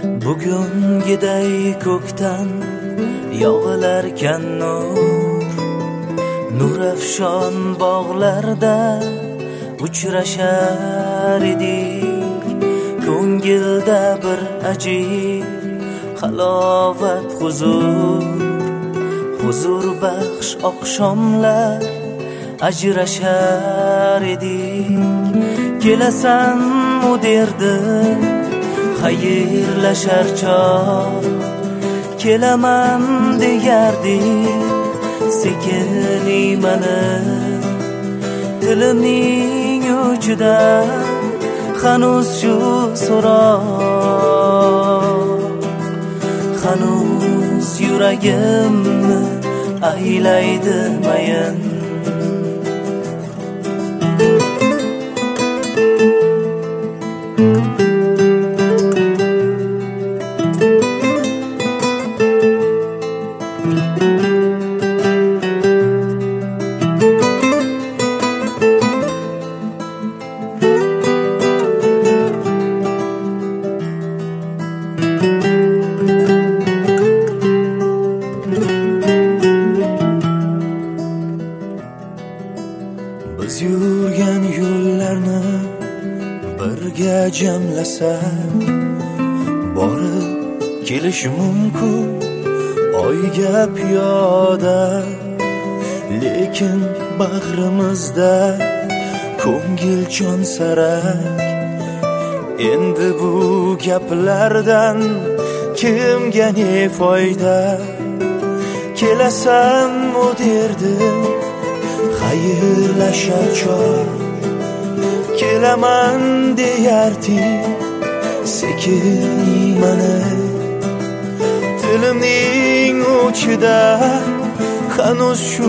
Bugungiday ko'kdan yog'ilarkan nurafshon bog'larda uchrashar edik. Ko'ngilda bir ajib halovat huzur baxsh oqshomlar ajrashar edik. Kelasanmi derdim xayrlashar chog', kelaman deyardik sekin iymanib. Tilimning uchida hanuz shu so'roq, hanuz yuragimni aylaydi mayin. Biz yurgan yo'llarni birga jamlasak, borib kelish mumkin oyga piyoda. Lekin bag'rimizda ko'ngiljon sarak. Endi bu gaplardan kimga ne foyda? Kelasanmi derdim xayrlashar chog', kelaman deyardik sekin iymanib. Tilimning uchida hanuz shu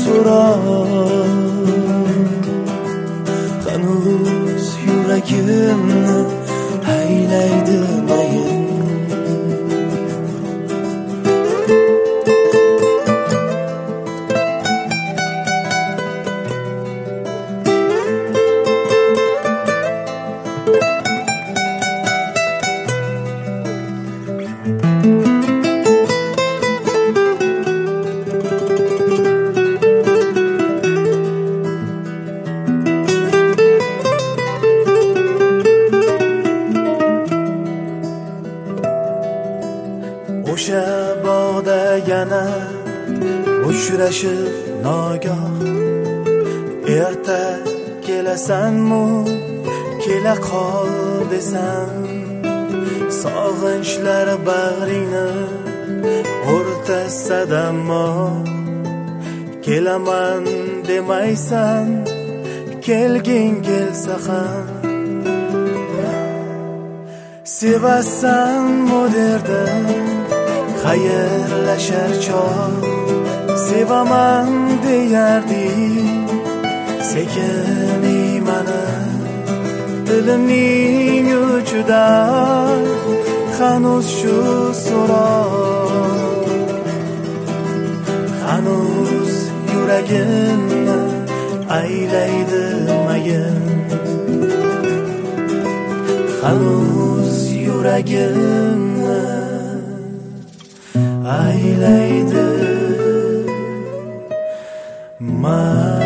so'roq, hanuz yuragimni aylaydi mayin. O'sha bog'da yana uchrashib nogoh, erta kelasanmi kela qol desam. Sog'inchlar bag'ringni o'rtasida ammo kelaman demaysan, kelging kelsa ham. Sevasanmi derdim xayrlashar chog', sevaman deyardik sekin iymanib. Tilimning uchida hanuz shu so'roq, hanuz yuragimni aylaydi mayin. Hanuz yuragimni aylaydi mayin.